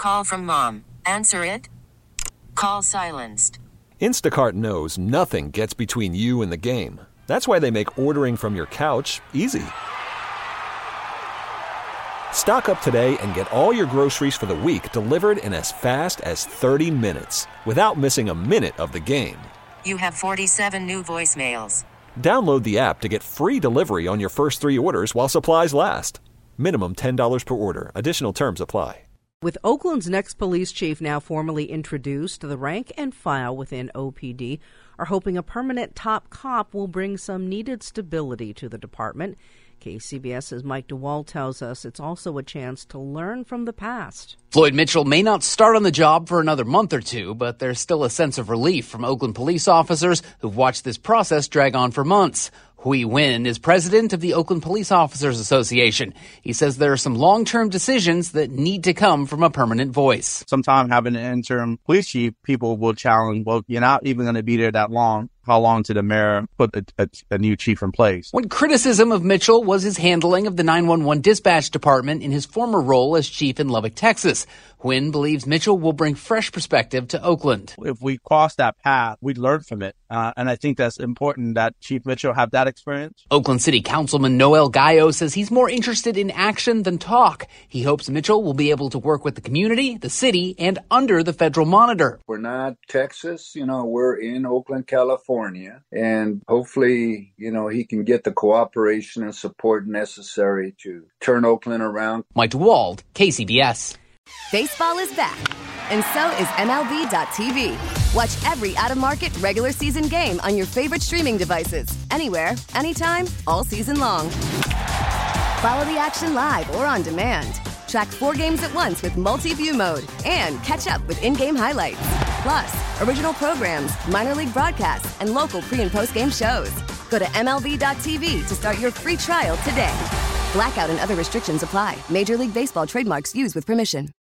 Call from mom. Answer it. Call silenced. Instacart knows nothing gets between you and the game. That's why they make ordering from your couch easy. Stock up today and get all your groceries for the week delivered in as fast as 30 minutes without missing a minute of the game. You have 47 new voicemails. Download the app to get free delivery on your first 3 orders while supplies last. Minimum $10 per order. Additional terms apply. With Oakland's next police chief now formally introduced, the rank and file within OPD are hoping a permanent top cop will bring some needed stability to the department. KCBS's Mike DeWald tells us it's also a chance to learn from the past. Floyd Mitchell may not start on the job for another month or two, but there's still a sense of relief from Oakland police officers who've watched this process drag on for months. Hui Win is president of the Oakland Police Officers Association. He says there are some long-term decisions that need to come from a permanent voice. Sometimes having an interim police chief, people will challenge, well, you're not even going to be there that long. How long did the mayor put a new chief in place? One criticism of Mitchell was his handling of the 911 dispatch department in his former role as chief in Lubbock, Texas. Wynn believes Mitchell will bring fresh perspective to Oakland. If we cross that path, we learn from it. And I think that's important that Chief Mitchell have that experience. Oakland City Councilman Noel Gallo says he's more interested in action than talk. He hopes Mitchell will be able to work with the community, the city, and under the federal monitor. We're not Texas, we're in Oakland, California. And hopefully, he can get the cooperation and support necessary to turn Oakland around. Mike DeWald, KCBS. Baseball is back, and so is MLB.tv. Watch every out-of-market regular season game on your favorite streaming devices, anywhere, anytime, all season long. Follow the action live or on demand. Track 4 games at once with multi-view mode and catch up with in-game highlights. Plus, original programs, minor league broadcasts, and local pre- and post-game shows. Go to MLB.tv to start your free trial today. Blackout and other restrictions apply. Major League Baseball trademarks used with permission.